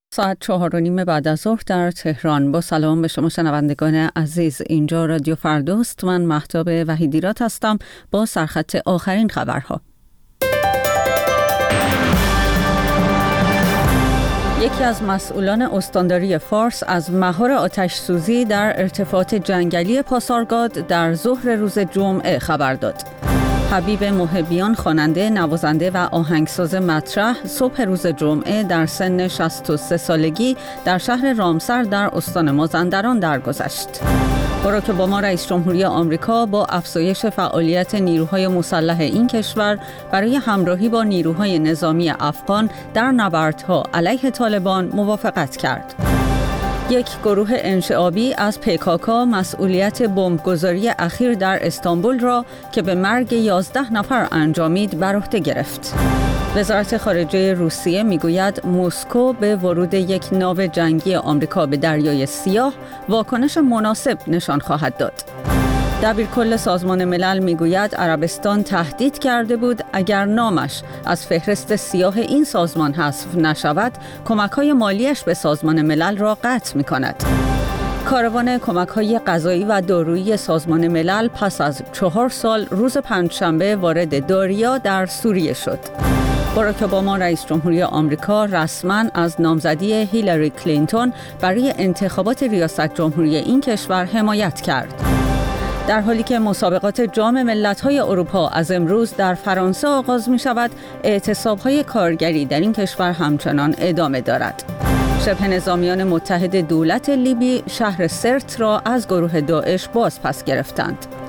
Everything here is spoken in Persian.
ساعت 4:30 بعد از ظهر در تهران. با سلام به شما شنوندگان عزیز، اینجا رادیو فردوست. من مهتاب وحیدیرات هستم با سرخط آخرین خبرها. یکی از مسئولان استانداری فارس از مهار آتش سوزی در ارتفاعات جنگلی پاسارگاد در ظهر روز جمعه خبر داد. حبیب محبیان، خواننده، نوازنده و آهنگساز مطرح، صبح روز جمعه در سن 63 سالگی در شهر رامسر در استان مازندران درگذشت. باراک اوباما رئیس جمهوری آمریکا با افزایش فعالیت نیروهای مسلح این کشور برای همراهی با نیروهای نظامی افغان در نبردها علیه طالبان موافقت کرد. یک گروه انشعابی از PKK مسئولیت بمبگذاری اخیر در استانبول را که به مرگ 11 نفر انجامید بر عهده گرفت. وزارت خارجه روسیه میگوید مسکو به ورود یک ناو جنگی آمریکا به دریای سیاه واکنش مناسب نشان خواهد داد. دبیرکل سازمان ملل میگوید عربستان تهدید کرده بود اگر نامش از فهرست سیاه این سازمان حذف نشود، کمک‌های مالیش به سازمان ملل را قطع می‌کند. کاروان کمک‌های غذایی و دارویی سازمان ملل پس از 4 سال روز پنجشنبه وارد داریا در سوریه شد. باراک اوباما رئیس جمهوری آمریکا رسما از نامزدی هیلاری کلینتون برای انتخابات ریاست جمهوری این کشور حمایت کرد. در حالی که مسابقات جام ملت‌های اروپا از امروز در فرانسه آغاز می‌شود، اعتصاب‌های کارگری در این کشور همچنان ادامه دارد. شبه نظامیان متحد دولت لیبی شهر سرت را از گروه داعش باز پس گرفتند.